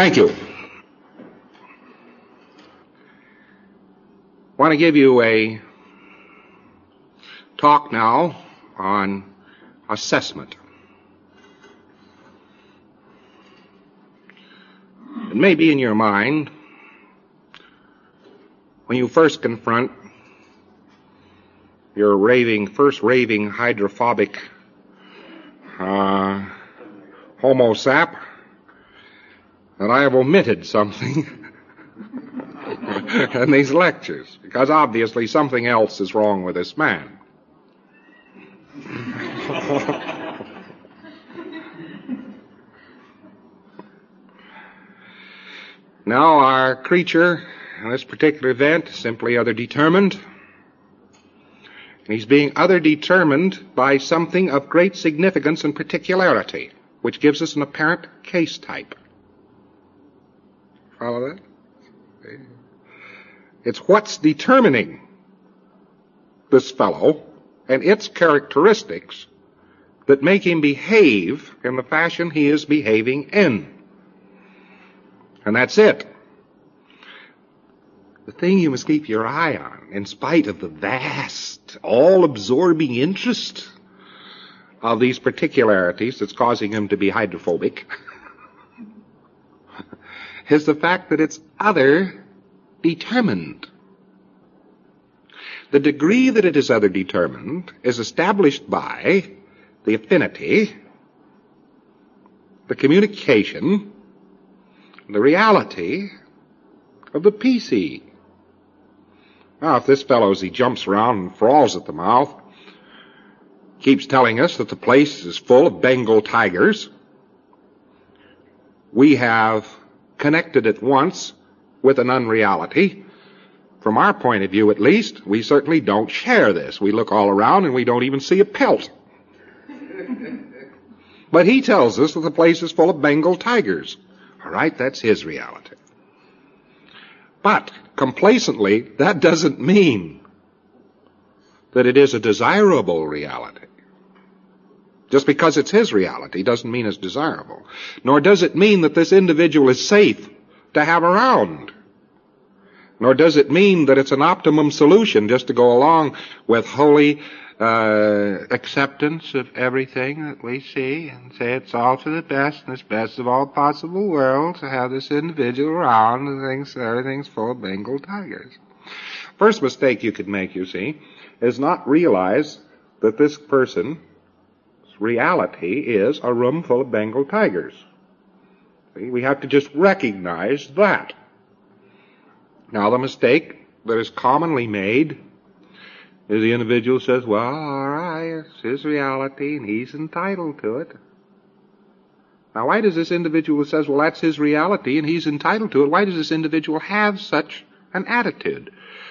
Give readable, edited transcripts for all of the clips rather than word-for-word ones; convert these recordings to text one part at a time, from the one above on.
Thank you. I want to give you a talk now on assessment. It may be in your mind when you first confront your first raving hydrophobic homo sap that I have omitted something in these lectures, because obviously something else is wrong with this man. Now, our creature in this particular event is simply other determined. He's being other determined by something of great significance and particularity, which gives us an apparent case type. Follow that? It's what's determining this fellow and its characteristics that make him behave in the fashion he is behaving in. And that's it. The thing you must keep your eye on, in spite of the vast, all-absorbing interest of these particularities that's causing him to be hydrophobic, is the fact that it's other determined. The degree that it is other determined is established by the affinity, the communication, the reality of the PC. Now, if this fellow, as he jumps around and falls at the mouth, keeps telling us that the place is full of Bengal tigers, we have connected at once with an unreality. From our point of view, at least, we certainly don't share this. We look all around and we don't even see a pelt. But he tells us that the place is full of Bengal tigers. All right, that's his reality. But complacently, that doesn't mean that it is a desirable reality. Just because it's his reality doesn't mean it's desirable. Nor does it mean that this individual is safe to have around. Nor does it mean that it's an optimum solution just to go along with holy acceptance of everything that we see and say it's all for the best and it's best of all possible worlds to have this individual around and thinks everything's full of Bengal tigers. First mistake you could make, you see, is not realize that this person's reality is a room full of Bengal tigers. See, we have to just recognize that. Now, the mistake that is commonly made is the individual says, well, all right, it's his reality and he's entitled to it. Now, why does this individual who says, well, that's his reality and he's entitled to it, why does this individual have such an attitude?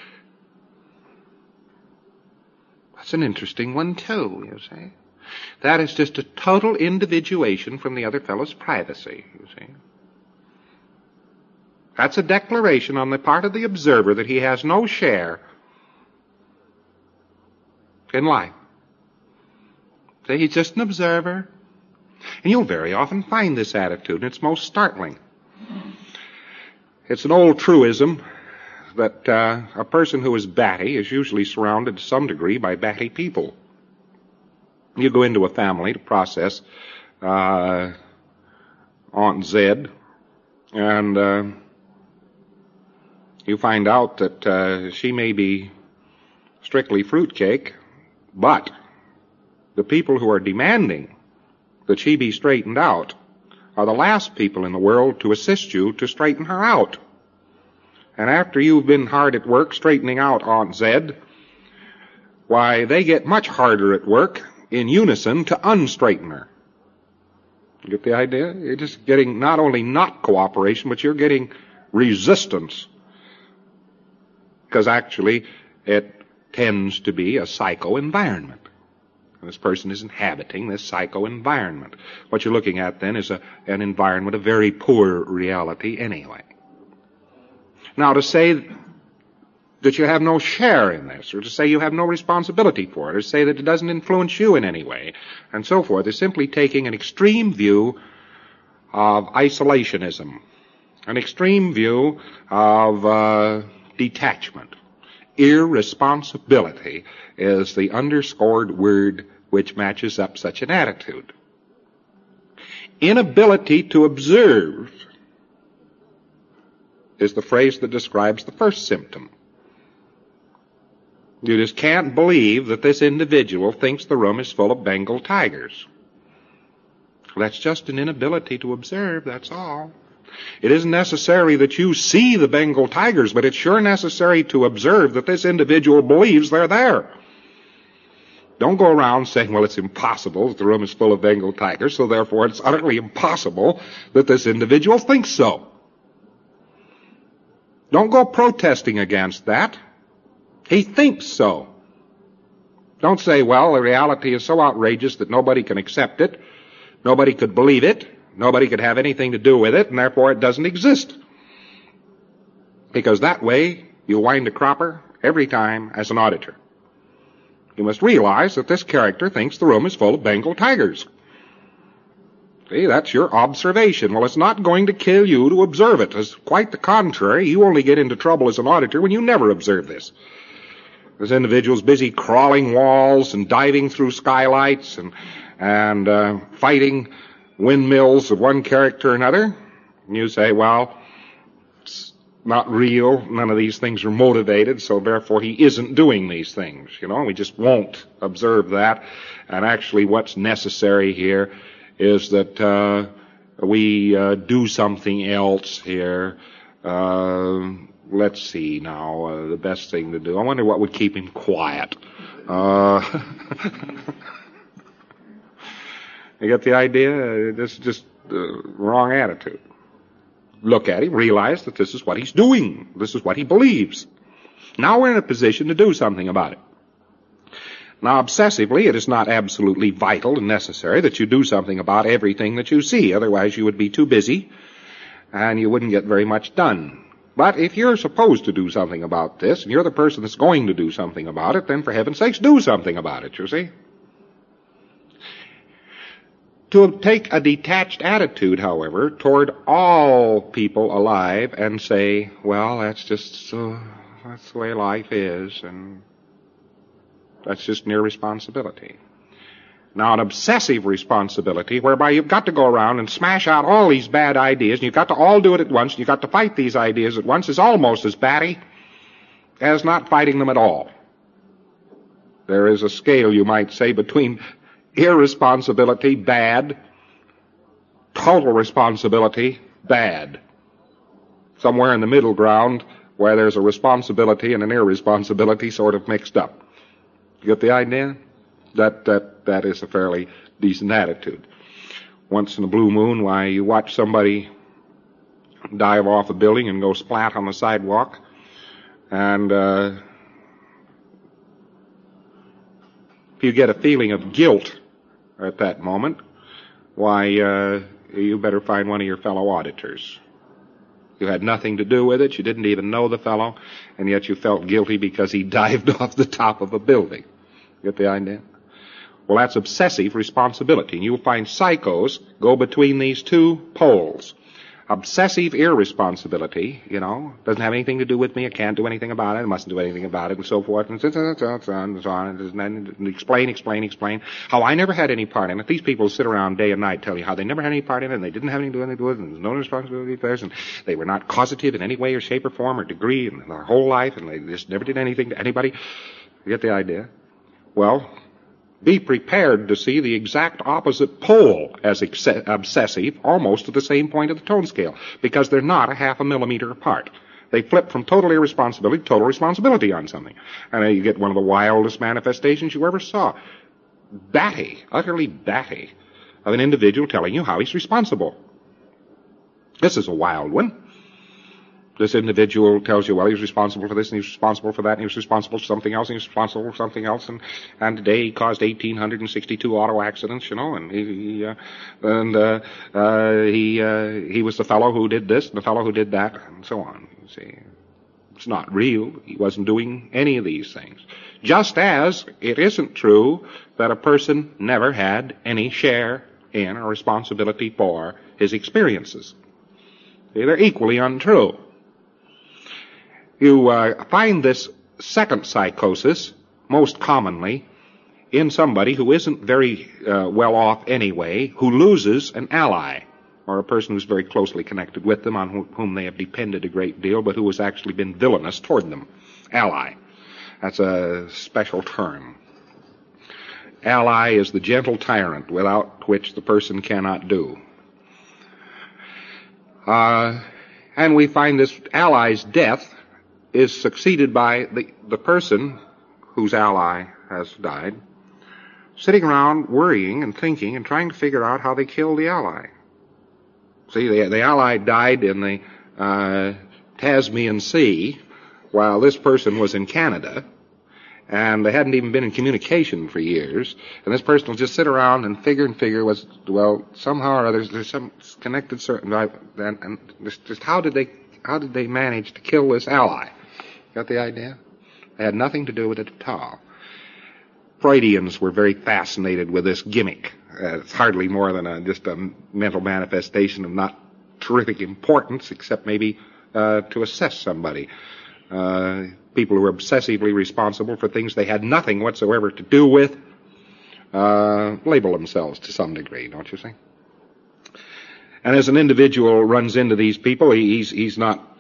That's an interesting one, too, you see. That is just a total individuation from the other fellow's privacy, you see. That's a declaration on the part of the observer that he has no share in life. See, he's just an observer. And you'll very often find this attitude, and it's most startling. It's an old truism that a person who is batty is usually surrounded to some degree by batty people. You go into a family to process Aunt Zed, and you find out that she may be strictly fruitcake, but the people who are demanding that she be straightened out are the last people in the world to assist you to straighten her out. And after you've been hard at work straightening out Aunt Zed, why, they get much harder at work in unison to unstraighten her. You get the idea? You're just getting not only not cooperation, but you're getting resistance. Because actually, it tends to be a psycho-environment. This person is inhabiting this psycho-environment. What you're looking at then is an environment of very poor reality anyway. Now, to say that you have no share in this, or to say you have no responsibility for it, or to say that it doesn't influence you in any way, and so forth, is simply taking an extreme view of isolationism. an extreme view of detachment. Irresponsibility is the underscored word which matches up such an attitude. Inability to observe is the phrase that describes the first symptom. You just can't believe that this individual thinks the room is full of Bengal tigers. That's just an inability to observe, that's all. It isn't necessary that you see the Bengal tigers, but it's sure necessary to observe that this individual believes they're there. Don't go around saying, well, it's impossible that the room is full of Bengal tigers, so therefore it's utterly impossible that this individual thinks so. Don't go protesting against that. He thinks so. Don't say, well, the reality is so outrageous that nobody can accept it, nobody could believe it, nobody could have anything to do with it, and therefore it doesn't exist. Because that way, you wind a cropper every time as an auditor. You must realize that this character thinks the room is full of Bengal tigers. See, that's your observation. Well, it's not going to kill you to observe it. It's quite the contrary. You only get into trouble as an auditor when you never observe this. This individual's busy crawling walls and diving through skylights and fighting windmills of one character or another. And you say, well, it's not real. None of these things are motivated, so therefore he isn't doing these things. We just won't observe that. And actually what's necessary here is that we do something else here. Let's see now, the best thing to do. I wonder what would keep him quiet. You get the idea? This is just the wrong attitude. Look at him, realize that this is what he's doing. This is what he believes. Now we're in a position to do something about it. Now, obsessively, it is not absolutely vital and necessary that you do something about everything that you see. Otherwise, you would be too busy, and you wouldn't get very much done. But if you're supposed to do something about this, and you're the person that's going to do something about it, then for heaven's sakes, do something about it, you see. To take a detached attitude, however, toward all people alive and say, well, that's the way life is, and that's just an irresponsibility. Now, an obsessive responsibility, whereby you've got to go around and smash out all these bad ideas, and you've got to all do it at once, and you've got to fight these ideas at once, is almost as batty as not fighting them at all. There is a scale, you might say, between irresponsibility, bad, total responsibility, bad. Somewhere in the middle ground where there's a responsibility and an irresponsibility sort of mixed up. You get the idea? That is a fairly decent attitude. Once in a blue moon, why, you watch somebody dive off a building and go splat on the sidewalk, and if you get a feeling of guilt at that moment, why, you better find one of your fellow auditors. You had nothing to do with it, you didn't even know the fellow, and yet you felt guilty because he dived off the top of a building. Get the idea? Well, that's obsessive responsibility, and you'll find psychos go between these two poles. Obsessive irresponsibility, doesn't have anything to do with me, I can't do anything about it, I mustn't do anything about it, and so forth, and so on, and explain, how I never had any part in it. These people sit around day and night telling you how they never had any part in it, and they didn't have anything to do with it, and there's no responsibility for theirs, and they were not causative in any way or shape or form or degree in their whole life, and they just never did anything to anybody. You get the idea? Well, be prepared to see the exact opposite pole as obsessive, almost to the same point of the tone scale, because they're not a half a millimeter apart. They flip from total irresponsibility to total responsibility on something. And you get one of the wildest manifestations you ever saw. Batty, utterly batty, of an individual telling you how he's responsible. This is a wild one. This individual tells you, well, he's responsible for this, and he's responsible for that, and he's responsible for something else, and he's responsible for something else, and today he caused 1,862 auto accidents, and he was the fellow who did this, and the fellow who did that, and so on. You see, it's not real. He wasn't doing any of these things. Just as it isn't true that a person never had any share in or responsibility for his experiences. They're equally untrue. You find this second psychosis most commonly in somebody who isn't very well off anyway, who loses an ally, or a person who's very closely connected with them, on whom they have depended a great deal, but who has actually been villainous toward them. Ally. That's a special term. Ally is the gentle tyrant without which the person cannot do. And we find this ally's death is succeeded by the person whose ally has died sitting around worrying and thinking and trying to figure out how they killed the ally. See, the ally died in the Tasman Sea while this person was in Canada, and they hadn't even been in communication for years, and this person will just sit around and figure somehow or other there's some connected certain, and just how did they manage to kill this ally? Got the idea? They had nothing to do with it at all. Freudians were very fascinated with this gimmick. It's hardly more than just a mental manifestation of not terrific importance, except maybe to assess somebody. People who were obsessively responsible for things they had nothing whatsoever to do with label themselves to some degree, don't you see? And as an individual runs into these people, he's not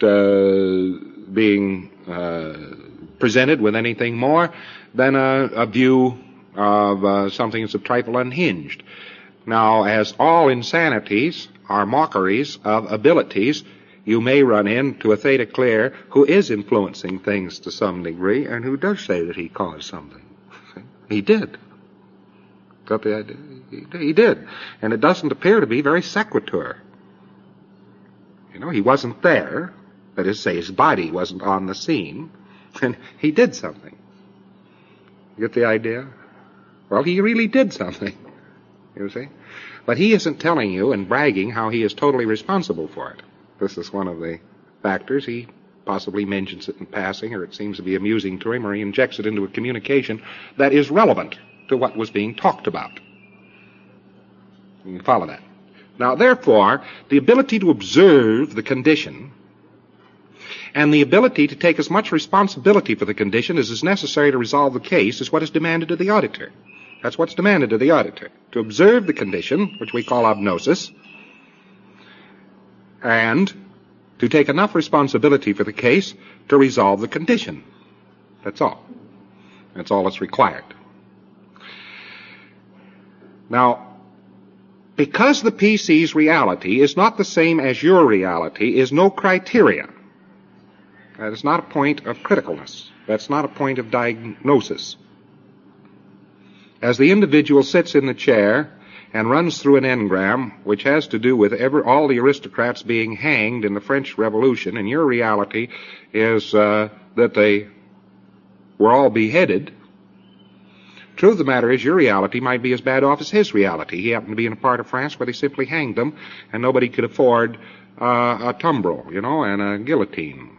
being presented with anything more than a view of something that's a trifle unhinged. Now, as all insanities are mockeries of abilities, you may run into a theta clear who is influencing things to some degree and who does say that he caused something. He did. Got the idea? He did. And it doesn't appear to be very sequitur. You know, he wasn't there. That is to say, his body wasn't on the scene. And he did something. You get the idea? Well, he really did something. You see? But he isn't telling you and bragging how he is totally responsible for it. This is one of the factors. He possibly mentions it in passing, or it seems to be amusing to him, or he injects it into a communication that is relevant to what was being talked about. You can follow that. Now, therefore, the ability to observe the condition and the ability to take as much responsibility for the condition as is necessary to resolve the case is what is demanded of the auditor. That's what's demanded of the auditor. To observe the condition, which we call obnosis, and to take enough responsibility for the case to resolve the condition. That's all. That's all that's required. Now, because the PC's reality is not the same as your reality is no criteria. That is not a point of criticalness. That's not a point of diagnosis. As the individual sits in the chair and runs through an engram, which has to do with all the aristocrats being hanged in the French Revolution, and your reality is that they were all beheaded, truth of the matter is your reality might be as bad off as his reality. He happened to be in a part of France where they simply hanged them, and nobody could afford a tumbrel, and a guillotine.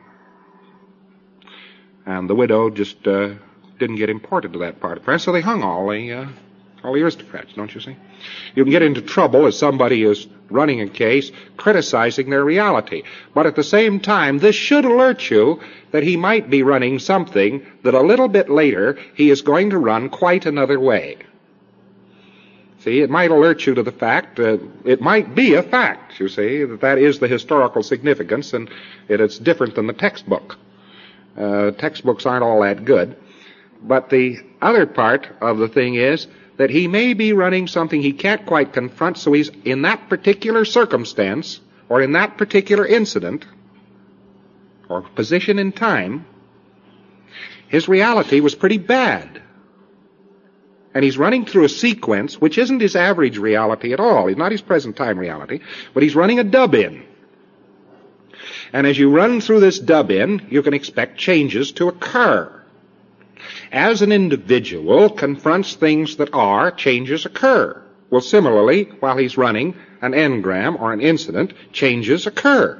And the widow just didn't get imported to that part of France, so they hung all the aristocrats, don't you see? You can get into trouble as somebody is running a case criticizing their reality. But at the same time, this should alert you that he might be running something that a little bit later he is going to run quite another way. See, it might alert you to the fact, it might be a fact, you see, that is the historical significance, and it's different than the textbook. Textbooks aren't all that good. But the other part of the thing is that he may be running something he can't quite confront, so he's in that particular circumstance, or in that particular incident, or position in time, his reality was pretty bad. And he's running through a sequence which isn't his average reality at all. It's not his present time reality, but he's running a dub-in. And as you run through this dub-in, you can expect changes to occur. As an individual confronts things that are, changes occur. Well, similarly, while he's running an engram or an incident, changes occur.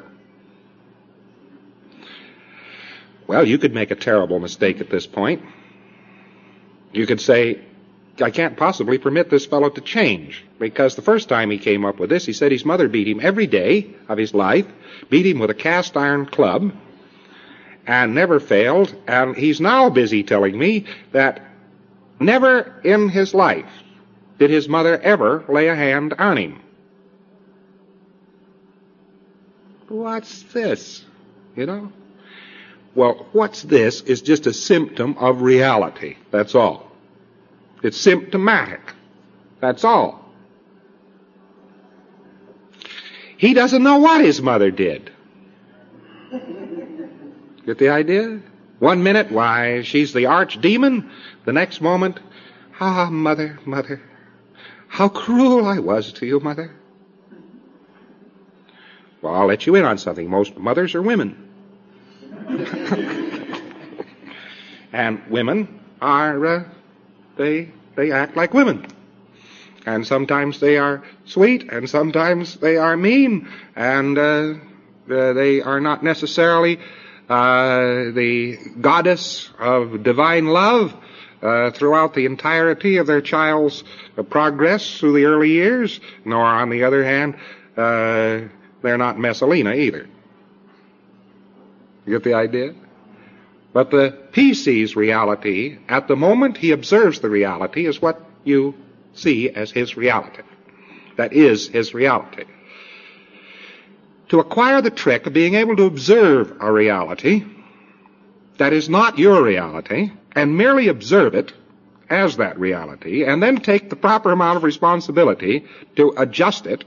Well, you could make a terrible mistake at this point. You could say, I can't possibly permit this fellow to change, because the first time he came up with this, he said his mother beat him every day of his life, beat him with a cast iron club, and never failed, and he's now busy telling me that never in his life did his mother ever lay a hand on him. What's this? You know? Well, what's this is just a symptom of reality. That's all. It's symptomatic. That's all. He doesn't know what his mother did. Get the idea? 1 minute, why, she's the archdemon. The next moment, mother, mother, how cruel I was to you, mother. Well, I'll let you in on something. Most mothers are women. And women are, they act like women. And sometimes they are sweet, and sometimes they are mean, and they are not necessarily the goddess of divine love throughout the entirety of their child's progress through the early years, nor, on the other hand, they're not Messalina either. You get the idea? But the PC's reality, at the moment he observes the reality, is what you see as his reality. That is his reality. To acquire the trick of being able to observe a reality that is not your reality, and merely observe it as that reality, and then take the proper amount of responsibility to adjust it,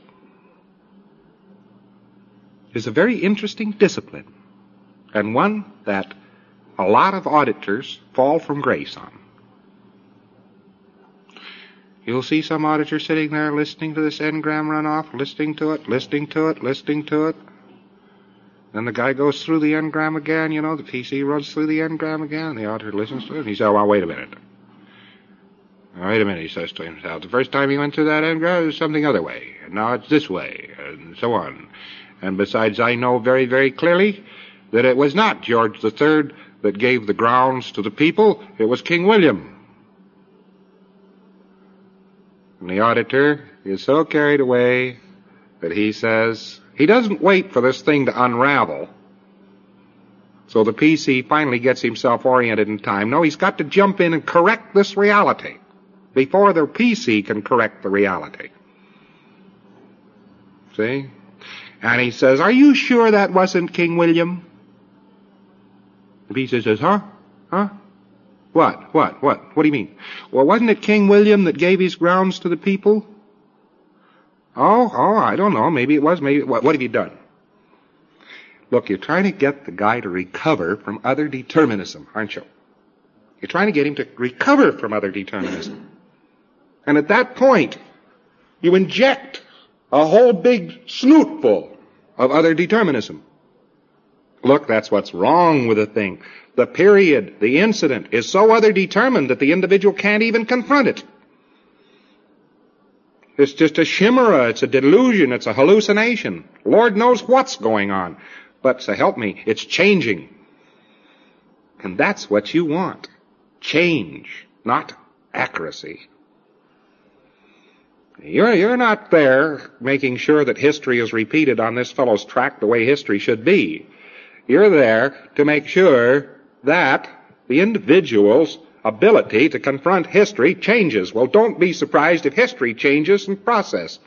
is a very interesting discipline, and one that a lot of auditors fall from grace on. You'll see some auditor sitting there listening to this engram run off, listening to it. Then the guy goes through the engram again, you know, the PC runs through the engram again, and the auditor listens to it, and he says, well, wait a minute. Wait a minute, he says to himself. The first time he went through that engram, it was something other way, and now it's this way, and so on. And besides, I know very, very clearly that it was not George III that gave the grounds to the people, it was King William. And the auditor is so carried away that he says, he doesn't wait for this thing to unravel. So the PC finally gets himself oriented in time. No, he's got to jump in and correct this reality before the PC can correct the reality. See? And he says, are you sure that wasn't King William? The PC says, huh? What? What do you mean? Well, wasn't it King William that gave his grounds to the people? Oh, I don't know. Maybe it was. Maybe. What have you done? Look, you're trying to get the guy to recover from other determinism, aren't you? You're trying to get him to recover from other determinism. And at that point, you inject a whole big snootful of other determinism. Look, that's what's wrong with the thing. The period, the incident, is so other determined that the individual can't even confront it. It's just a chimera, it's a delusion, it's a hallucination. Lord knows what's going on. But, so help me, it's changing. And that's what you want. Change, not accuracy. You're not there making sure that history is repeated on this fellow's track the way history should be. You're there to make sure that the individual's ability to confront history changes. Well, don't be surprised if history changes in process.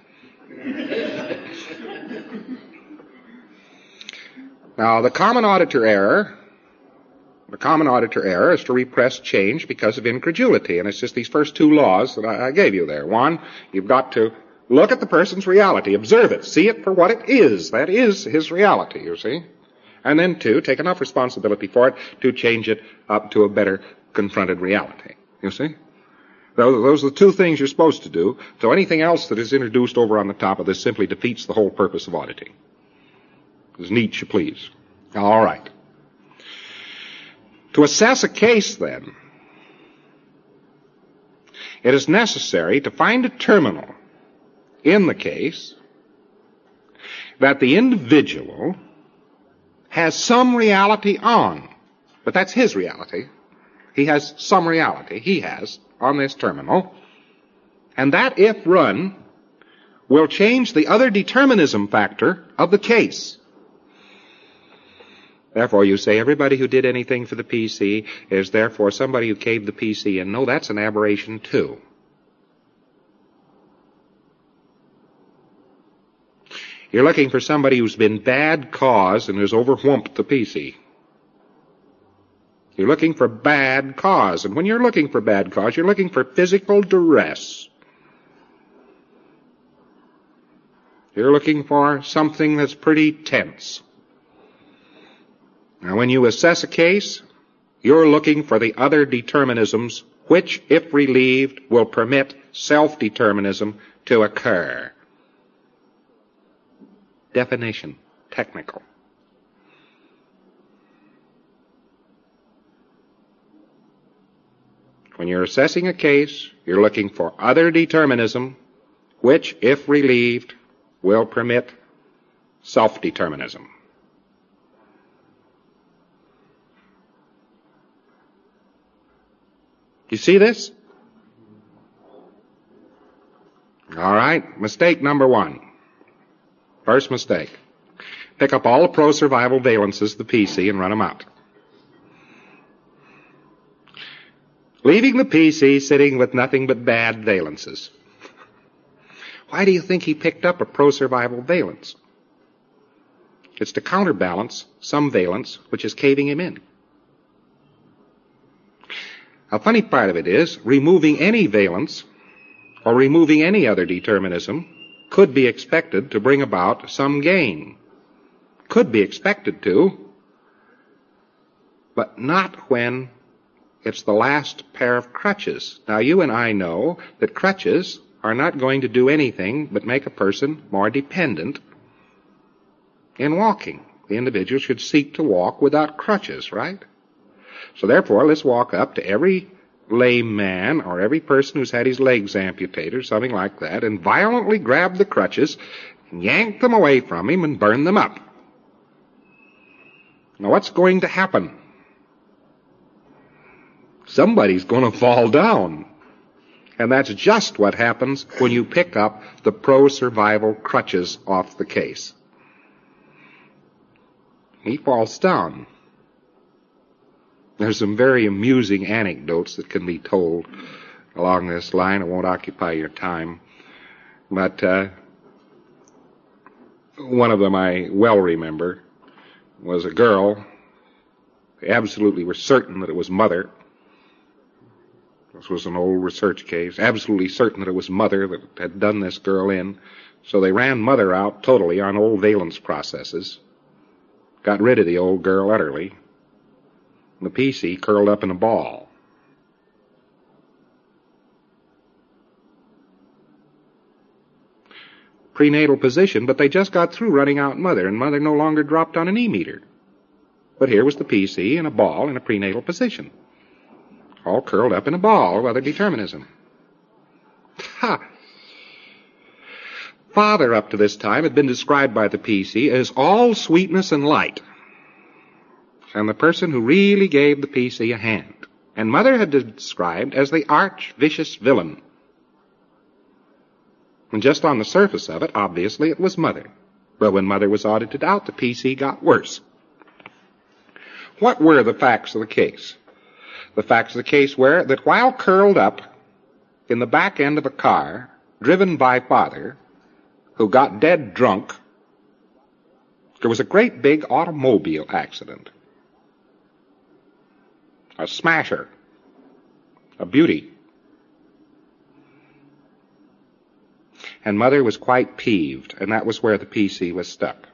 Now, the common auditor error is to repress change because of incredulity, and it's just these first two laws that I gave you there. One, you've got to look at the person's reality, observe it, see it for what it is. That is his reality, you see. And then two, take enough responsibility for it to change it up to a better confronted reality, you see. Those are the two things you're supposed to do, so anything else that is introduced over on the top of this simply defeats the whole purpose of auditing. As neat you please. All right. To assess a case, then, it is necessary to find a terminal in the case that the individual has some reality on. But that's his reality. He has some reality. He has on this terminal. And that if run will change the other determinism factor of the case. Therefore, you say everybody who did anything for the PC is therefore somebody who caved the PC in. No, that's an aberration too. You're looking for somebody who's been bad cause and has overwhumped the PC. You're looking for bad cause. And when you're looking for bad cause, you're looking for physical duress. You're looking for something that's pretty tense. Now, when you assess a case, you're looking for the other determinisms which, if relieved, will permit self-determinism to occur. Definition, technical. When you're assessing a case, you're looking for other determinism which, if relieved, will permit self-determinism. You see this? All right, mistake number 1. First mistake. Pick up all the pro-survival valences of the PC and run them out. Leaving the PC sitting with nothing but bad valences. Why do you think he picked up a pro-survival valence? It's to counterbalance some valence which is caving him in. A funny part of it is, removing any valence or removing any other determinism could be expected to bring about some gain. Could be expected to, but not when it's the last pair of crutches. Now, you and I know that crutches are not going to do anything but make a person more dependent in walking. The individual should seek to walk without crutches, right? So therefore, let's walk up to every lame man or every person who's had his legs amputated or something like that and violently grab the crutches and yank them away from him and burn them up. Now, what's going to happen? Somebody's going to fall down. And that's just what happens when you pick up the pro-survival crutches off the case. He falls down. There's some very amusing anecdotes that can be told along this line. It won't occupy your time. But one of them I well remember was a girl. They absolutely were certain that it was Mother. This was an old research case. Absolutely certain that it was Mother that had done this girl in. So they ran Mother out totally on old valence processes. Got rid of the old girl utterly. The PC curled up in a ball. Prenatal position, but they just got through running out Mother, and Mother no longer dropped on an E-meter. But here was the PC in a ball in a prenatal position. All curled up in a ball of other determinism. Ha! Father, up to this time, had been described by the PC as all sweetness and light, and the person who really gave the PC a hand. And Mother had been described as the arch vicious villain. And just on the surface of it, obviously, it was Mother. But when Mother was audited out, the PC got worse. What were the facts of the case? The facts of the case were that while curled up in the back end of a car, driven by Father, who got dead drunk, there was a great big automobile accident. A smasher. A beauty. And Mother was quite peeved, and that was where the PC was stuck.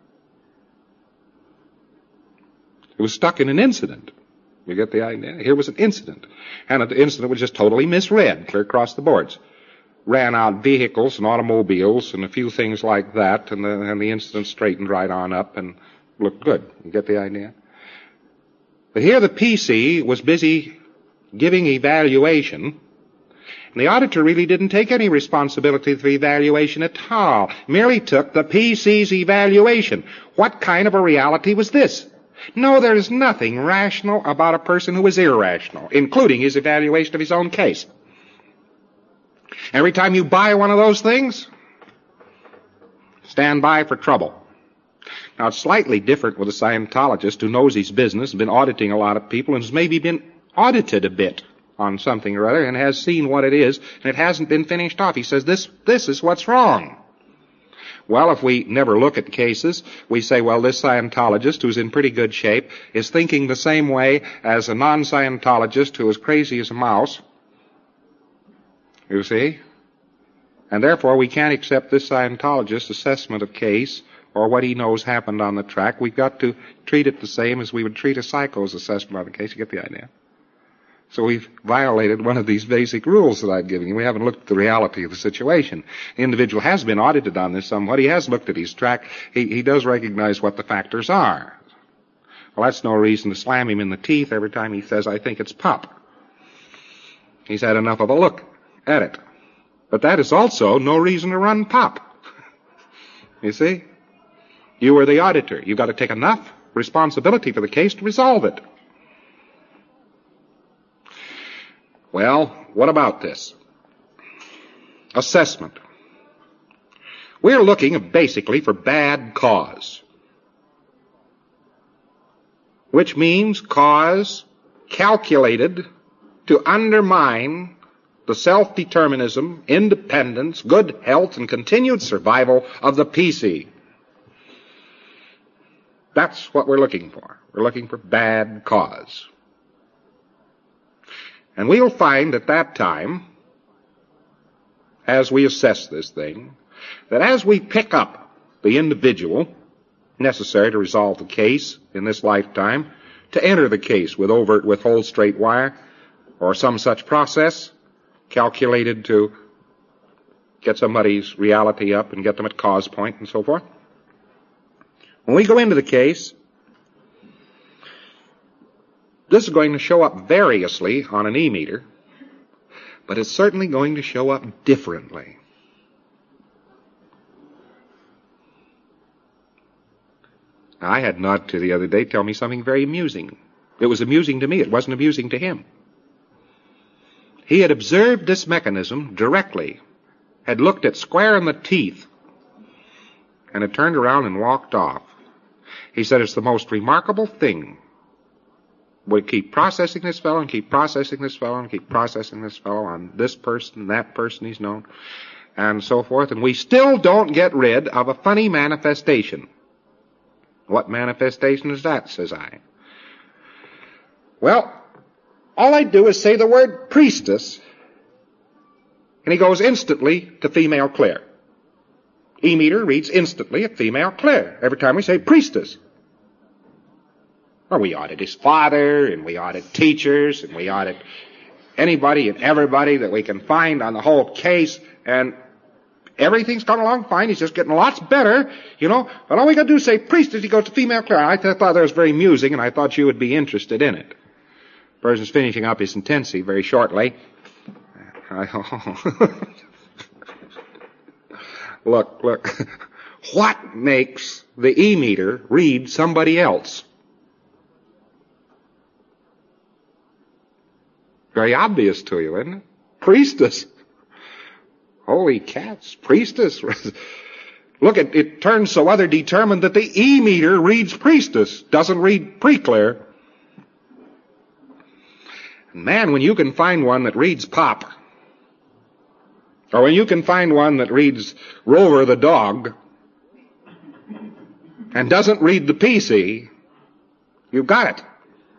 It was stuck in an incident. You get the idea? Here was an incident. And the incident was just totally misread, clear across the boards. Ran out vehicles and automobiles and a few things like that, and the incident straightened right on up and looked good. You get the idea? But here the PC was busy giving evaluation, and the auditor really didn't take any responsibility for evaluation at all. Merely took the PC's evaluation. What kind of a reality was this? No, there's nothing rational about a person who is irrational, including his evaluation of his own case. Every time you buy one of those things, stand by for trouble. Now, it's slightly different with a Scientologist who knows his business, has been auditing a lot of people, and has maybe been audited a bit on something or other, and has seen what it is, and it hasn't been finished off. He says, this is what's wrong. Well, if we never look at cases, we say, well, this Scientologist, who's in pretty good shape, is thinking the same way as a non-Scientologist who is crazy as a mouse. You see? And therefore, we can't accept this Scientologist's assessment of case or what he knows happened on the track. We've got to treat it the same as we would treat a psycho's assessment on the case. You get the idea? So we've violated one of these basic rules that I've given you. We haven't looked at the reality of the situation. The individual has been audited on this somewhat. He has looked at his track. He does recognize what the factors are. Well, that's no reason to slam him in the teeth every time he says, I think it's pop. He's had enough of a look at it. But that is also no reason to run pop. You see? You are the auditor. You've got to take enough responsibility for the case to resolve it. Well, what about this? Assessment. We're looking basically for bad cause, which means cause calculated to undermine the self-determinism, independence, good health, and continued survival of the PC. That's what we're looking for. We're looking for bad cause. And we'll find at that time, as we assess this thing, that as we pick up the individual necessary to resolve the case in this lifetime, to enter the case with overt withhold straight wire or some such process calculated to get somebody's reality up and get them at cause point and so forth, when we go into the case, this is going to show up variously on an E-meter, but it's certainly going to show up differently. Now, I had Nod to the other day tell me something very amusing. It was amusing to me. It wasn't amusing to him. He had observed this mechanism directly, had looked it square in the teeth, and had turned around and walked off. He said it's the most remarkable thing. We keep processing this fellow and keep processing this fellow and keep processing this fellow on this person, that person he's known, and so forth, and we still don't get rid of a funny manifestation. What manifestation is that, says I? Well, all I do is say the word priestess, and he goes instantly to female clear. E-meter reads instantly at female clear every time we say priestess. Well, we audit his father, and we audit teachers, and we audit anybody and everybody that we can find on the whole case, and everything's gone along fine. He's just getting lots better, you know. But all we got to do is say priestess, he goes to female clear. I thought that was very amusing, and I thought you would be interested in it. The person's finishing up his intensive very shortly. Look. What makes the E-meter read somebody else? Very obvious to you, isn't it? Priestess. Holy cats, priestess. Look, it turns so other determined that the E-meter reads priestess, doesn't read pre-clear. Man, when you can find one that reads pop, or when you can find one that reads Rover the dog, and doesn't read the PC, you've got it.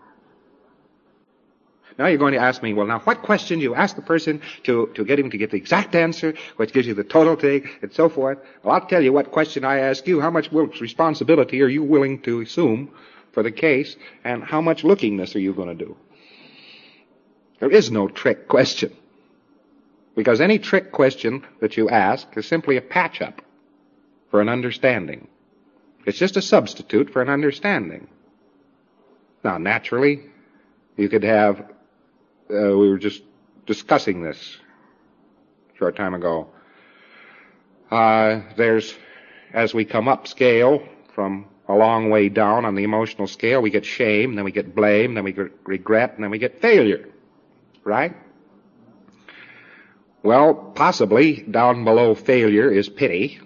Now you're going to ask me, well, now what question do you ask the person to get him to get the exact answer, which gives you the total thing, and so forth? Well, I'll tell you what question I ask you. How much responsibility are you willing to assume for the case, and how much lookingness are you going to do? There is no trick question. Because any trick question that you ask is simply a patch-up for an understanding. It's just a substitute for an understanding. Now, naturally, you could have, we were just discussing this a short time ago. There's, as we come up scale from a long way down on the emotional scale, we get shame, then we get blame, then we get regret, and then we get failure. Right? Well, possibly down below failure is pity.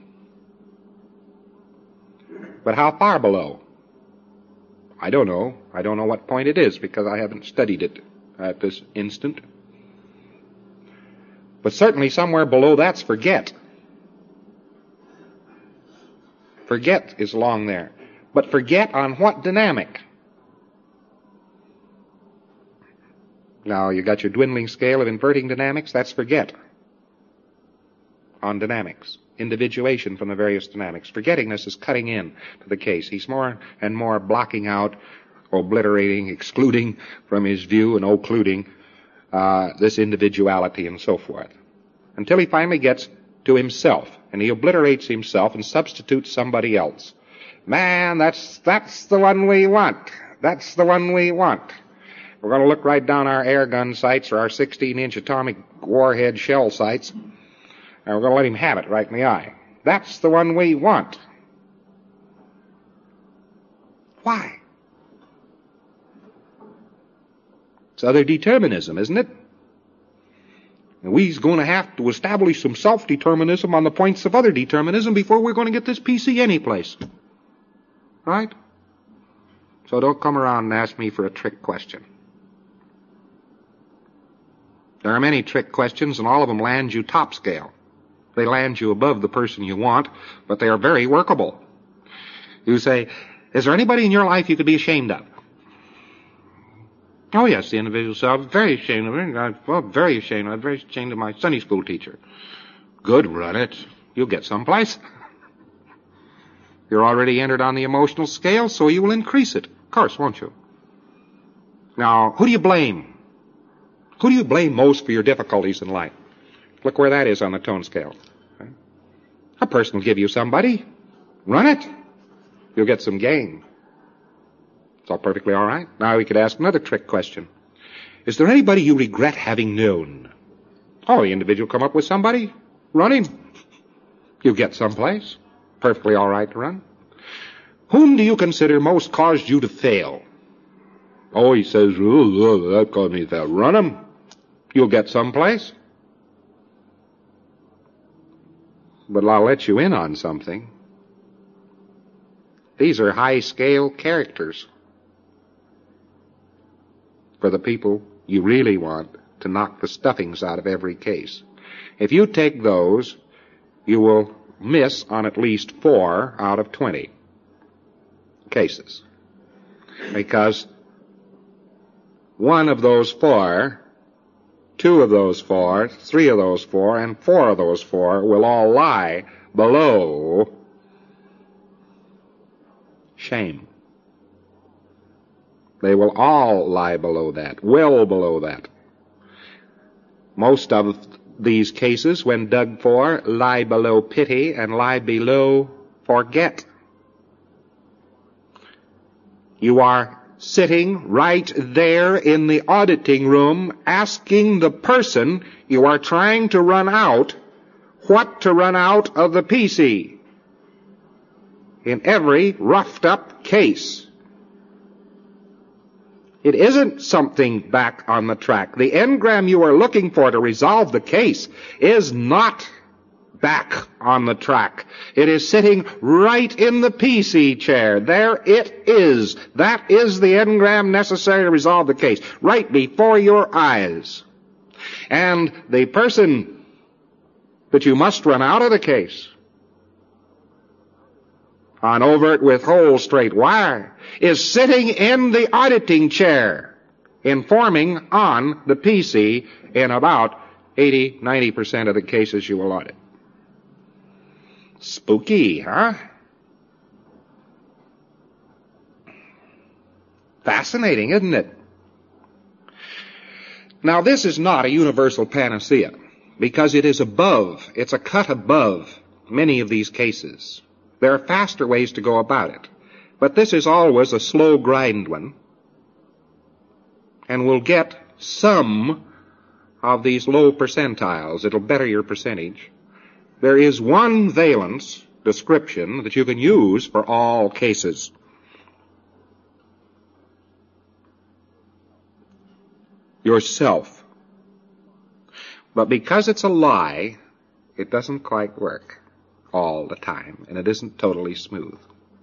But how far below? I don't know. I don't know what point it is because I haven't studied it at this instant. But certainly somewhere below that's forget. Forget is along there. But forget on what dynamic? Now, you got your dwindling scale of inverting dynamics, that's forget. On dynamics. Individuation from the various dynamics. Forgettingness is cutting in to the case. He's more and more blocking out, obliterating, excluding from his view and occluding this individuality and so forth. Until he finally gets to himself, and he obliterates himself and substitutes somebody else. Man, that's the one we want. That's the one we want. We're going to look right down our air gun sights or our 16-inch atomic warhead shell sights, and we're going to let him have it right in the eye. That's the one we want. Why? It's other determinism, isn't it? And we's going to have to establish some self-determinism on the points of other determinism before we're going to get this PC anyplace. Right? So don't come around and ask me for a trick question. There are many trick questions, and all of them land you top scale. They land you above the person you want, but they are very workable. You say, is there anybody in your life you could be ashamed of? Oh, yes, the individual said, I'm very ashamed of her. I'm very ashamed of my Sunday school teacher. Good, run it. You'll get someplace. You're already entered on the emotional scale, so you will increase it. Of course, won't you? Now, who do you blame? Who do you blame most for your difficulties in life? Look where that is on the tone scale. A person will give you somebody. Run it. You'll get some gain. It's all perfectly all right. Now we could ask another trick question. Is there anybody you regret having known? Oh, the individual come up with somebody. Run him. You get someplace. Perfectly all right to run. Whom do you consider most caused you to fail? Oh, he says, that caused me to fail. Run him. You'll get someplace. But I'll let you in on something. These are high-scale characters for the people you really want to knock the stuffings out of every case. If you take those, you will miss on at least 4 out of 20 cases. Because 1 of those 4, 2 of those 4, 3 of those 4, and 4 of those 4 will all lie below shame. They will all lie below that, well below that. Most of these cases, when dug for, lie below pity and lie below forget. You are sitting right there in the auditing room asking the person you are trying to run out what to run out of the PC in every roughed up case. It isn't something back on the track. The engram you are looking for to resolve the case is not back on the track. It is sitting right in the PC chair. There it is. That is the engram necessary to resolve the case, right before your eyes. And the person that you must run out of the case on overt with whole straight wire is sitting in the auditing chair, informing on the PC in about 80-90% of the cases you will audit. Spooky, huh? Fascinating, isn't it? Now, this is not a universal panacea, because it is above, it's a cut above many of these cases. There are faster ways to go about it. But this is always a slow grind one, and will get some of these low percentiles. It'll better your percentage. There is one valence description that you can use for all cases. Yourself. But because it's a lie, it doesn't quite work all the time, and it isn't totally smooth.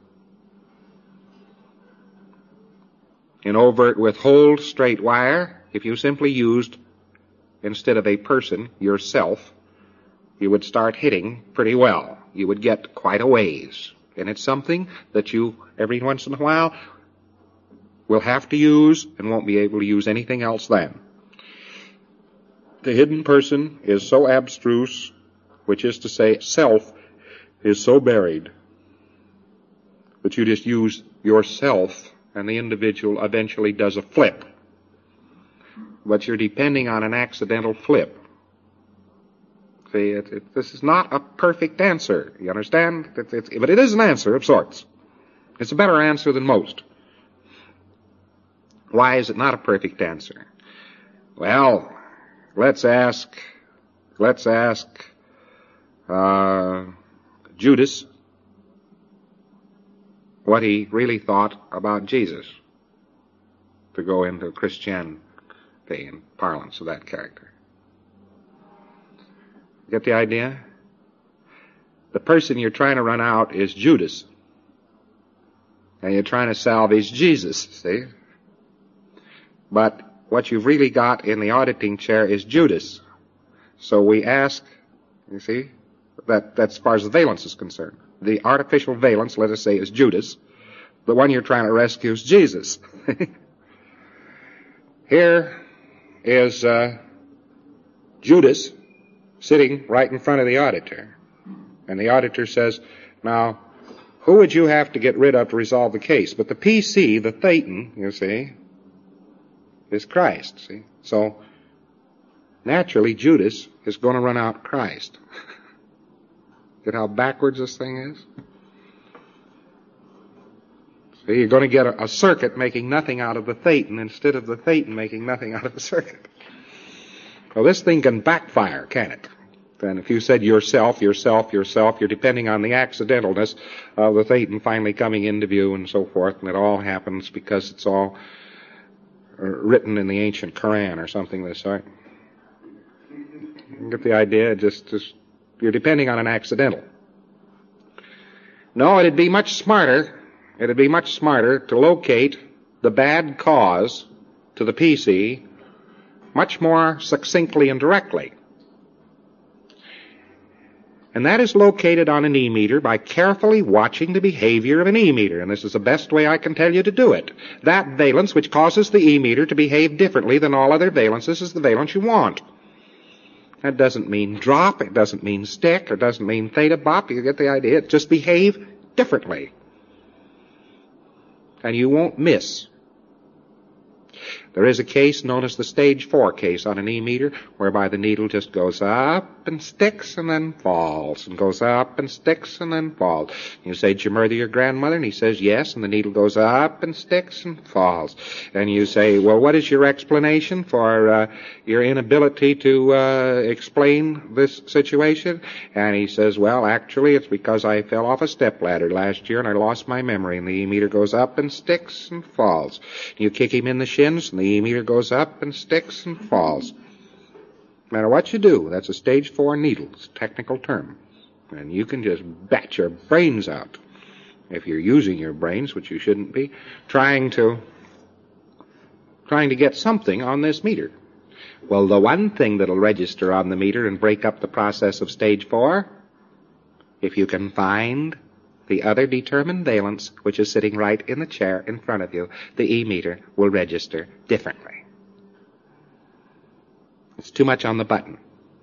In overt withhold straight wire, if you simply used, instead of a person, yourself, you would start hitting pretty well. You would get quite a ways. And it's something that you, every once in a while, will have to use and won't be able to use anything else then. The hidden person is so abstruse, which is to say, self is so buried, that you just use yourself and the individual eventually does a flip. But you're depending on an accidental flip. See, this is not a perfect answer. You understand? But it is an answer of sorts. It's a better answer than most. Why is it not a perfect answer? Well, let's ask Judas what he really thought about Jesus, to go into Christianity in parlance of that character. Get the idea? The person you're trying to run out is Judas, and you're trying to salvage Jesus, see? But what you've really got in the auditing chair is Judas. So we ask, you see, that's as far as the valence is concerned. The artificial valence, let us say, is Judas. The one you're trying to rescue is Jesus. Here is Judas sitting right in front of the auditor. And the auditor says, now, who would you have to get rid of to resolve the case? But the PC, the Thetan, you see, is Christ, see? So, naturally, Judas is going to run out Christ. Get how backwards this thing is? So you're going to get a circuit making nothing out of the Thetan instead of the Thetan making nothing out of the circuit. Well, this thing can backfire, can it? Then if you said yourself, you're depending on the accidentalness of the Thetan finally coming into view and so forth, and it all happens because it's all written in the ancient Quran or something of the sort. You get the idea? Just you're depending on an accidental. No, it'd be much smarter to locate the bad cause to the PC much more succinctly and directly. And that is located on an E-meter by carefully watching the behavior of an E-meter. And this is the best way I can tell you to do it. That valence which causes the E-meter to behave differently than all other valences is the valence you want. That doesn't mean drop, it doesn't mean stick, it doesn't mean theta bop, you get the idea. It just behave differently. And you won't miss. There is a case known as the stage 4 case on an E-meter, whereby the needle just goes up and sticks and then falls, and goes up and sticks and then falls. You say, did you murder your grandmother? And he says, yes, and the needle goes up and sticks and falls. And you say, well, what is your explanation for your inability to explain this situation? And he says, well, actually, it's because I fell off a stepladder last year and I lost my memory, and the E-meter goes up and sticks and falls. You kick him in the shins, and the E-meter goes up and sticks and falls. No matter what you do, that's a stage 4 needle. It's a technical term. And you can just bat your brains out, if you're using your brains, which you shouldn't be, trying to get something on this meter. Well, the one thing that'll register on the meter and break up the process of stage 4, if you can find the other determined valence, which is sitting right in the chair in front of you, the E-meter will register differently. It's too much on the button.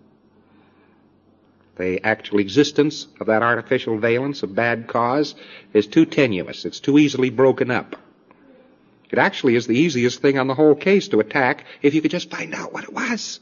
The actual existence of that artificial valence of bad cause is too tenuous. It's too easily broken up. It actually is the easiest thing on the whole case to attack if you could just find out what it was.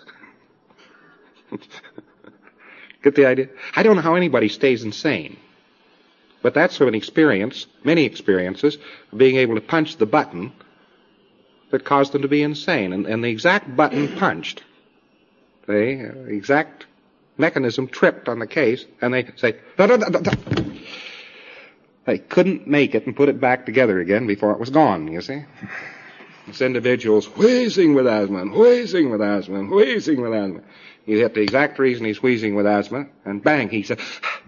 Get the idea? I don't know how anybody stays insane. But that's from an experience, many experiences, of being able to punch the button that caused them to be insane. And the exact button punched, the exact mechanism tripped on the case, and they say, da, da, da, da, da. They couldn't make it and put it back together again before it was gone, you see. This individual's wheezing with asthma, and wheezing with asthma, and wheezing with asthma. You hit the exact reason he's wheezing with asthma, and bang, he said,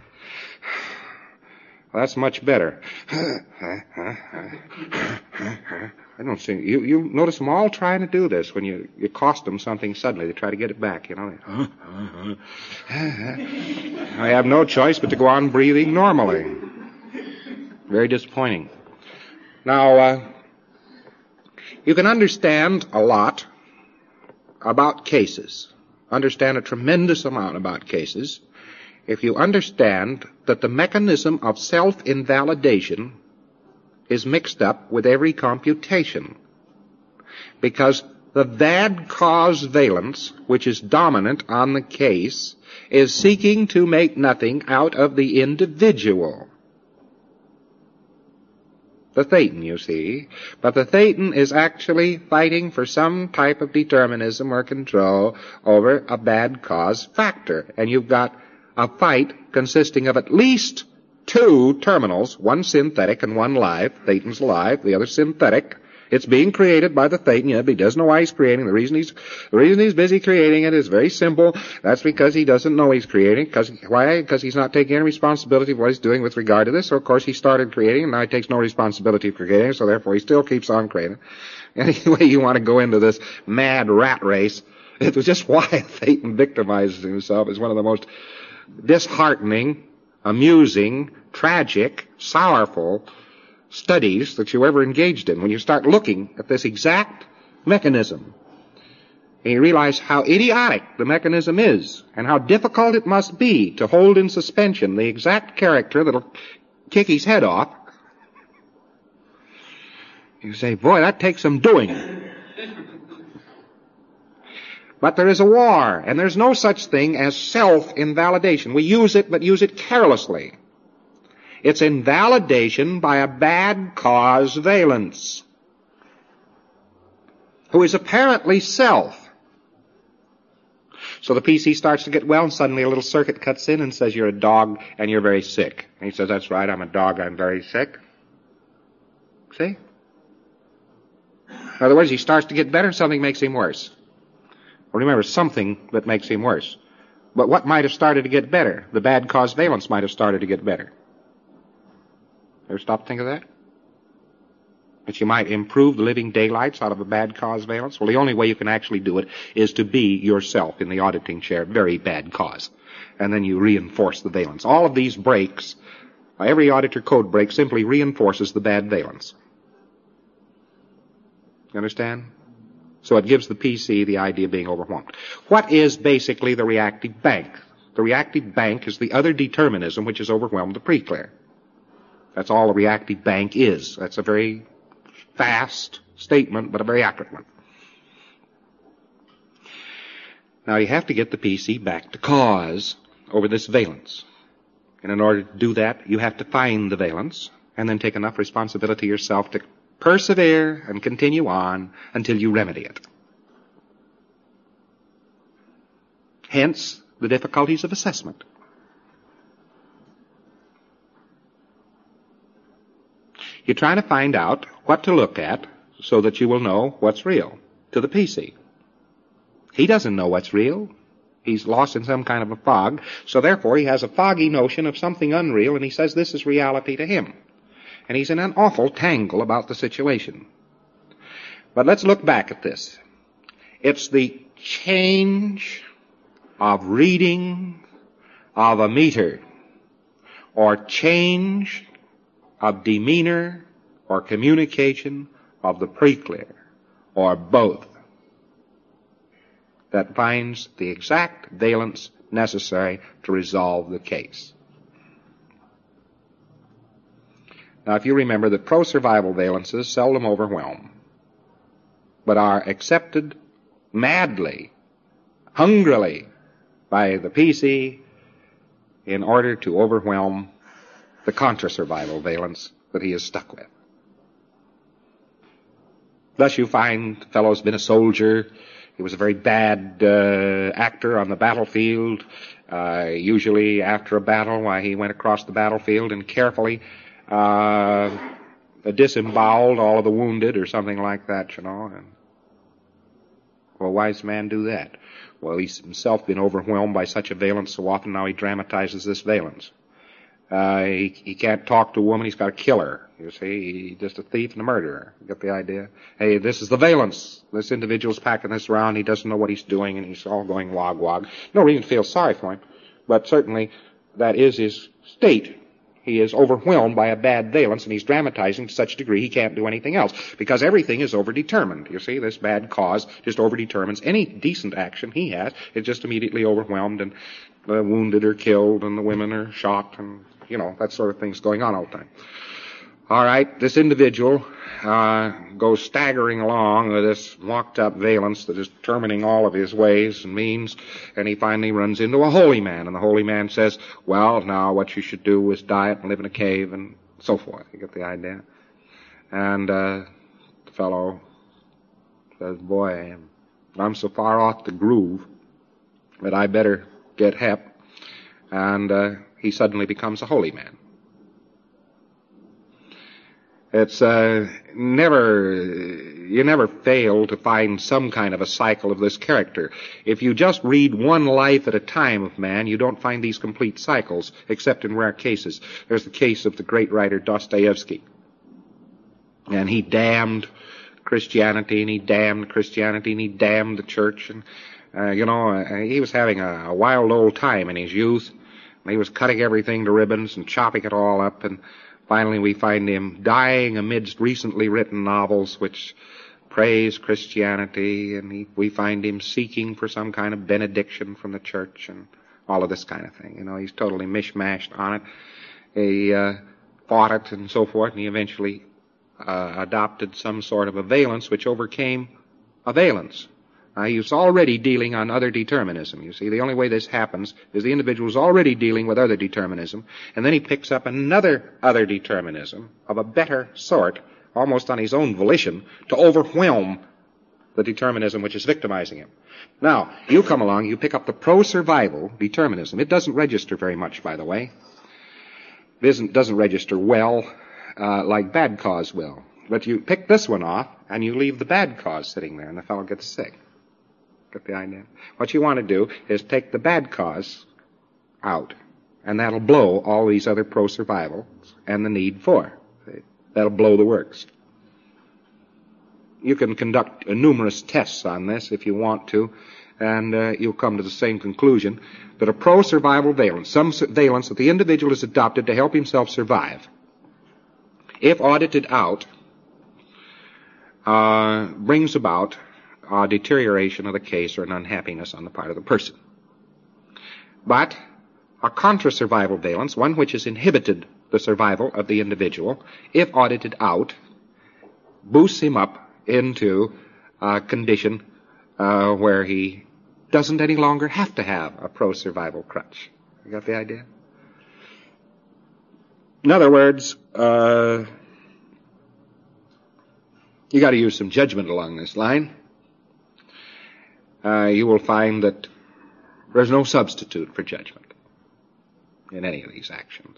well, that's much better. I don't see, you notice them all trying to do this when you cost them something suddenly. They try to get it back, you know. I have no choice but to go on breathing normally. Very disappointing. Now, you can understand a lot about cases, understand a tremendous amount about cases, if you understand that the mechanism of self-invalidation is mixed up with every computation. Because the bad cause valence, which is dominant on the case, is seeking to make nothing out of the individual. The thetan, you see. But the thetan is actually fighting for some type of determinism or control over a bad cause factor. And you've got a fight consisting of at least two terminals, one synthetic and one live. Thetan's live, the other synthetic. It's being created by the thetan. Yeah, but he doesn't know why he's creating. The reason he's busy creating it is very simple. That's because he doesn't know he's creating. Why? Because he's not taking any responsibility for what he's doing with regard to this. So, of course, he started creating, and now he takes no responsibility for creating, so therefore he still keeps on creating. Anyway, you want to go into this mad rat race. It was just why Thetan victimizes himself is one of the most disheartening, amusing, tragic, sorrowful studies that you ever engaged in. When you start looking at this exact mechanism, and you realize how idiotic the mechanism is, and how difficult it must be to hold in suspension the exact character that'll kick his head off, you say, boy, that takes some doing. But there is a war, and there's no such thing as self-invalidation. We use it, but use it carelessly. It's invalidation by a bad cause valence, who is apparently self. So the PC starts to get well, and suddenly a little circuit cuts in and says, you're a dog, and you're very sick. And he says, that's right, I'm a dog, I'm very sick. See? In other words, he starts to get better, something makes him worse. Well, remember, something that makes him worse. But what might have started to get better? The bad cause valence might have started to get better. Ever stop to think of that? That you might improve the living daylights out of a bad cause valence? Well, the only way you can actually do it is to be yourself in the auditing chair, very bad cause. And then you reinforce the valence. All of these breaks, every auditor code break simply reinforces the bad valence. You understand? So it gives the PC the idea of being overwhelmed. What is basically the reactive bank? The reactive bank is the other determinism which has overwhelmed the preclear. That's all the reactive bank is. That's a very fast statement, but a very accurate one. Now you have to get the PC back to cause over this valence. And in order to do that, you have to find the valence and then take enough responsibility yourself to persevere and continue on until you remedy it. Hence, the difficulties of assessment. You're trying to find out what to look at so that you will know what's real to the PC. He doesn't know what's real. He's lost in some kind of a fog, so therefore he has a foggy notion of something unreal, and he says this is reality to him. And he's in an awful tangle about the situation. But let's look back at this. It's the change of reading of a meter, or change of demeanor or communication of the preclear, or both, that finds the exact valence necessary to resolve the case. Now, if you remember that pro-survival valences seldom overwhelm, but are accepted madly, hungrily by the PC in order to overwhelm the contra-survival valence that he is stuck with. Thus you find the fellow's been a soldier. He was a very bad actor on the battlefield. Usually after a battle, he went across the battlefield and carefully disemboweled all of the wounded or something like that, you know. And Well, why does man do that? Well, he's himself been overwhelmed by such a valence so often, now he dramatizes this valence. He can't talk to a woman, he's got to kill her. You see, he's just a thief and a murderer. You get the idea? Hey, this is the valence. This individual's packing this around, he doesn't know what he's doing, and he's all going wog-wog. No reason to feel sorry for him, but certainly that is his state. He is overwhelmed by a bad valence, and he's dramatizing to such a degree he can't do anything else, because everything is overdetermined. You see, this bad cause just overdetermines any decent action he has. It's just immediately overwhelmed, and the wounded are killed, and the women are shot, and, you know, that sort of thing's going on all the time. All right, this individual goes staggering along with this walked-up valence that is determining all of his ways and means, and he finally runs into a holy man, and the holy man says, well, now what you should do is diet and live in a cave and so forth. You get the idea? And the fellow says, boy, I'm so far off the groove that I better get help, and he suddenly becomes a holy man. It's you never fail to find some kind of a cycle of this character. If you just read one life at a time of man, you don't find these complete cycles, except in rare cases. There's the case of the great writer Dostoevsky. And he damned Christianity, and he damned Christianity, and he damned the church. And, he was having a wild old time in his youth. He was cutting everything to ribbons and chopping it all up, and finally we find him dying amidst recently written novels which praise Christianity, and we find him seeking for some kind of benediction from the church and all of this kind of thing. You know, he's totally mishmashed on it. He fought it and so forth, and he eventually adopted some sort of a valence which overcame a valence. He was already dealing on other determinism. You see, the only way this happens is the individual is already dealing with other determinism, and then he picks up another other determinism of a better sort, almost on his own volition, to overwhelm the determinism which is victimizing him. Now, you come along, you pick up the pro-survival determinism. It doesn't register very much, by the way. It doesn't register well like bad cause will. But you pick this one off, and you leave the bad cause sitting there, and the fellow gets sick. Get the idea? What you want to do is take the bad cause out, and that'll blow all these other pro-survival and the need for. That'll blow the works. You can conduct numerous tests on this if you want to, and you'll come to the same conclusion that a pro-survival valence, some valence that the individual has adopted to help himself survive, if audited out, brings about a deterioration of the case or an unhappiness on the part of the person. But a contra-survival valence, one which has inhibited the survival of the individual, if audited out, boosts him up into a condition where he doesn't any longer have to have a pro-survival crutch. You got the idea? In other words, you got to use some judgment along this line. You will find that there's no substitute for judgment in any of these actions.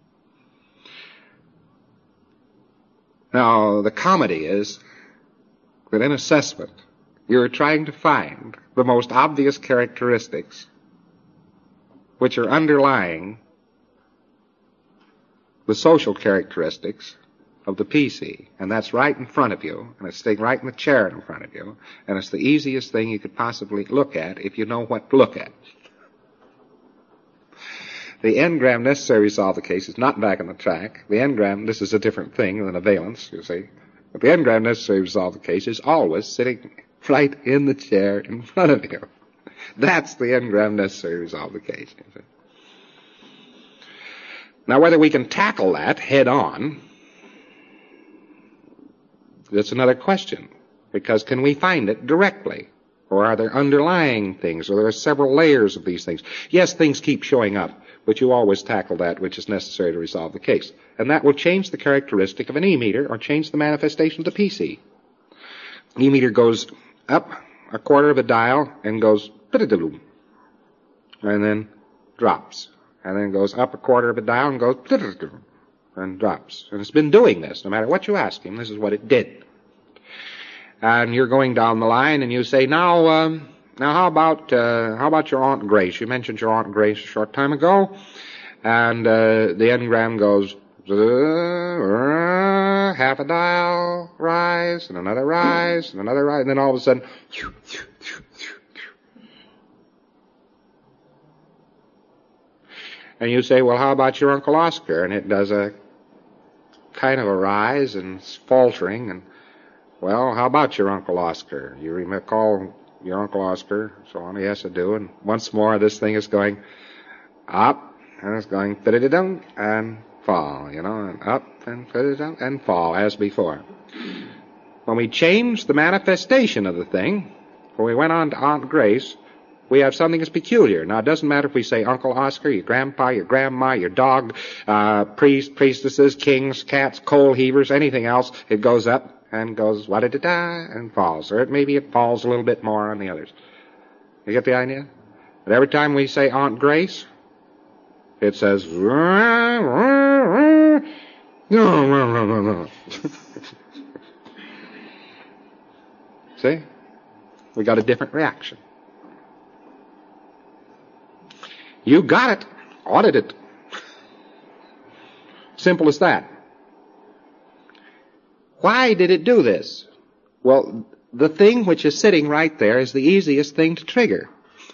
Now, the comedy is that in assessment, you're trying to find the most obvious characteristics which are underlying the social characteristics of the PC, and that's right in front of you, and it's sitting right in the chair in front of you, and it's the easiest thing you could possibly look at if you know what to look at. The engram necessary to resolve the case is not back on the track. The engram, this is a different thing than a valence, you see. But the engram necessary to resolve the case is always sitting right in the chair in front of you. That's the engram necessary to resolve the case, you see. Now, whether we can tackle that head on, that's another question, because can we find it directly? Or are there underlying things, or there are several layers of these things? Yes, things keep showing up, but you always tackle that which is necessary to resolve the case. And that will change the characteristic of an E-meter or change the manifestation of the PC. E-meter goes up a quarter of a dial and goes and then drops. And then goes up a quarter of a dial and goes and drops. And it's been doing this. No matter what you ask him, this is what it did. and you're going down the line, and you say, now how about your Aunt Grace? You mentioned your Aunt Grace a short time ago, and the engram goes, half a dial, rise, and another rise, and another rise, and then all of a sudden, and you say, well, how about your Uncle Oscar? And it does a kind of a rise and it's faltering, and, well, how about your Uncle Oscar? You recall your Uncle Oscar, so on, yes, I do, and once more this thing is going up, and it's going da-da-da-dum, and fall, and up, and da-da-da-dum, and fall, as before. When we change the manifestation of the thing, when we went on to Aunt Grace, we have something that's peculiar. Now, it doesn't matter if we say Uncle Oscar, your grandpa, your grandma, your dog, priestesses, kings, cats, coal heavers, anything else. It goes up and goes wa-da-da-da and falls. Or maybe it falls a little bit more on the others. You get the idea? But every time we say Aunt Grace, it says, see? We got a different reaction. You got it. Audit it. Simple as that. Why did it do this? Well, the thing which is sitting right there is the easiest thing to trigger.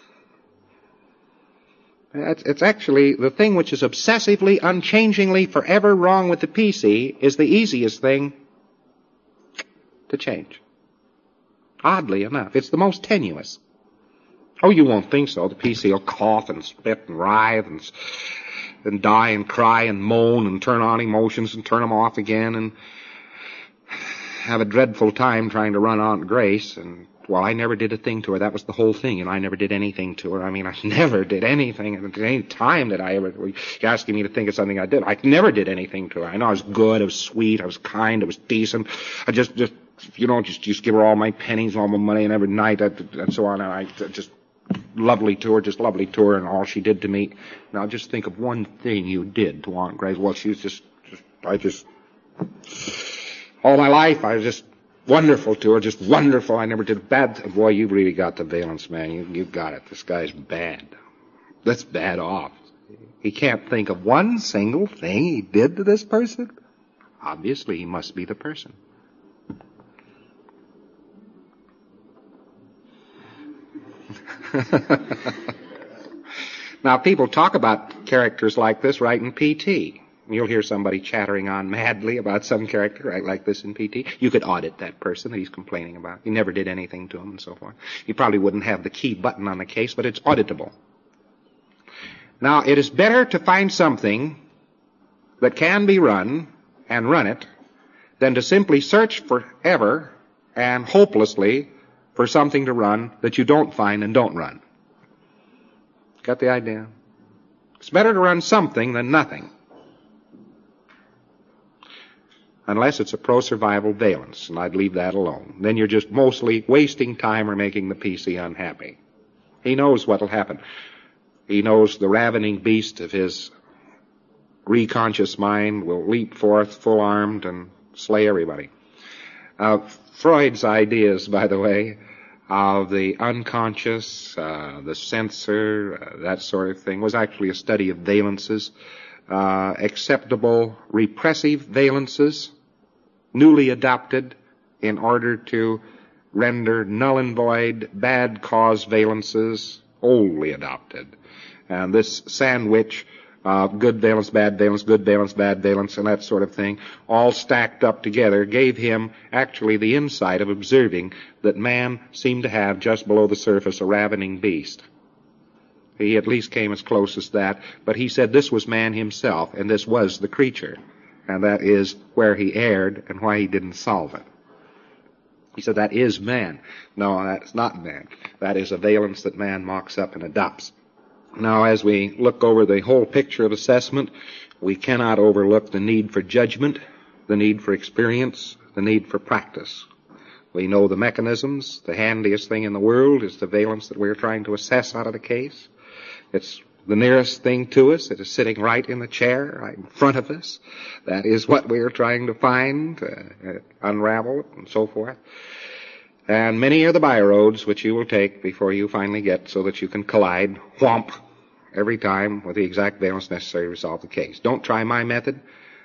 It's actually the thing which is obsessively, unchangingly, forever wrong with the PC is the easiest thing to change. Oddly enough, it's the most tenuous. Oh, you won't think so. The PC will cough and spit and writhe and die and cry and moan and turn on emotions and turn them off again and have a dreadful time trying to run Aunt Grace. And, well, I never did a thing to her. That was the whole thing. I never did anything to her. I mean, I never did anything. At any time that I ever, you're asking me to think of something I did. I never did anything to her. I know I was good, I was sweet, I was kind, I was decent. I just give her all my pennies, all my money, and every night and so on. And I just lovely to her, and all she did to me. Now, just think of one thing you did to Aunt Grace. Well, she was all my life, I was just wonderful to her, just wonderful. I never did bad. Boy, you've really got the valence, man. You got it. This guy's bad. That's bad off. He can't think of one single thing he did to this person. Obviously, he must be the person. Now, people talk about characters like this right in PT. You'll hear somebody chattering on madly about some character right like this in PT. You could audit that person that he's complaining about. He never did anything to him and so forth. He probably wouldn't have the key button on the case, but it's auditable. Now, it is better to find something that can be run and run it than to simply search forever and hopelessly for something to run that you don't find and don't run. Got the idea? It's better to run something than nothing. Unless it's a pro-survival valence, and I'd leave that alone. Then you're just mostly wasting time or making the PC unhappy. He knows what'll happen. He knows the ravening beast of his reconscious mind will leap forth full-armed and slay everybody. Freud's ideas, by the way, of the unconscious, the censor, that sort of thing, was actually a study of valences, acceptable repressive valences, newly adopted in order to render null and void bad cause valences, oldly adopted. And this sandwich of good valence, bad valence, good valence, bad valence, and that sort of thing, all stacked up together, gave him actually the insight of observing that man seemed to have just below the surface a ravening beast. He at least came as close as that, but he said this was man himself, and this was the creature, and that is where he erred and why he didn't solve it. He said that is man. No, that's not man. That is a valence that man mocks up and adopts. Now, as we look over the whole picture of assessment, we cannot overlook the need for judgment, the need for experience, the need for practice. We know the mechanisms. The handiest thing in the world is the valence that we're trying to assess out of the case. It's the nearest thing to us. It is sitting right in the chair, right in front of us. That is what we are trying to find, unravel, and so forth. And many are the byroads which you will take before you finally get so that you can collide, whomp, every time with the exact valence necessary to resolve the case. Don't try my method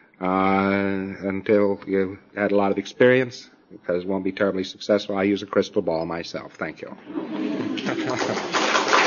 until you've had a lot of experience, because it won't be terribly successful. I use a crystal ball myself. Thank you.